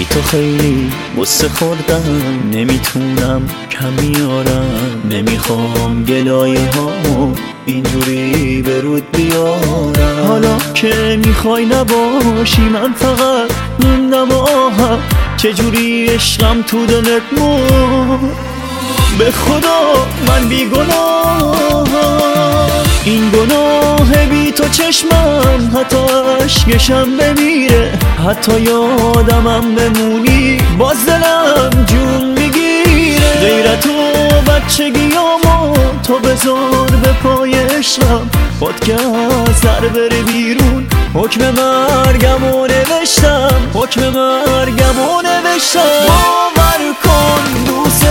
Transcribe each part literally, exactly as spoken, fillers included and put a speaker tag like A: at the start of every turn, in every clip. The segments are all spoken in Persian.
A: حتی خیلی غصه خوردم، نمیتونم کمیارم، نمیخوام گلایه هامو اینجوری به رود بیارم. حالا که میخوای نباشی من فقط موندم آهم، چجوری عشقم تو دلت مرد. به خدا من بی گناهم، این گناه بی تو چشمم حتی عشقشم بمیره، حتی یادمم بمونی باز دلم جون میگیره. غیرت و بچگیامو تو بذار به پای عشقم، خود که از سر بره بیرون حکم مرگمو نوشتم، حکم مرگمو نوشتم. باور کن دوست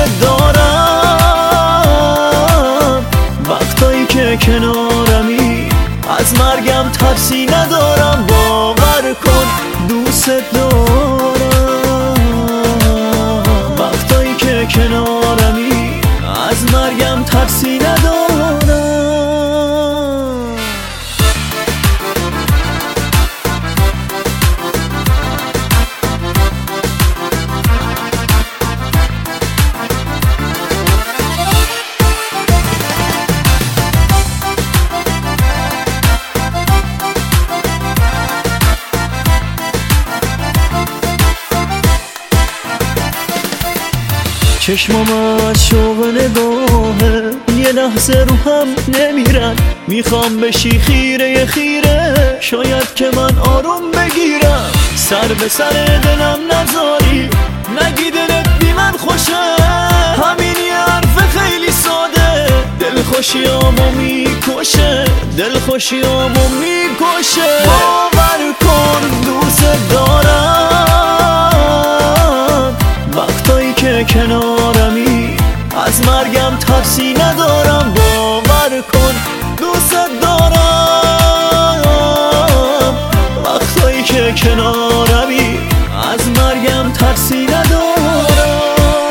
A: دارم، وقتایی که کنارمی از مرگم ترسی ندارم. باور کن دوست دارم، وقتایی که کنارمی از مرگم ترسی ندارم. چشمام از شوق نگاهه یه لحظه رو هم نمیرن، میخوام بشی خیره خیره، شاید که من آروم بگیرم. سر به سر دلم نذاری، نگی دلت بی من خوشه، همین یه حرف خیلی ساده دل خوشیامو میکشه، دل خوشیامو میکشه. باور کن دوست دارم، وقتایی که کنارمی از مرگم ترسی ندارم. باور کن دوست دارم، وقتایی که کنارمی از مرگم ترسی ندارم.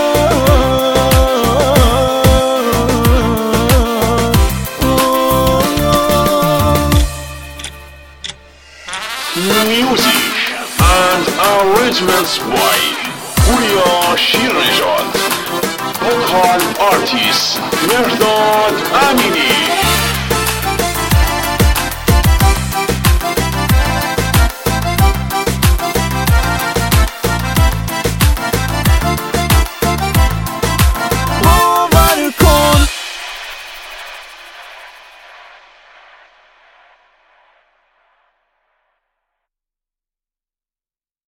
B: Music and arrangements by Puriya Shirnejad. Vocal artist Mehrdad Amini.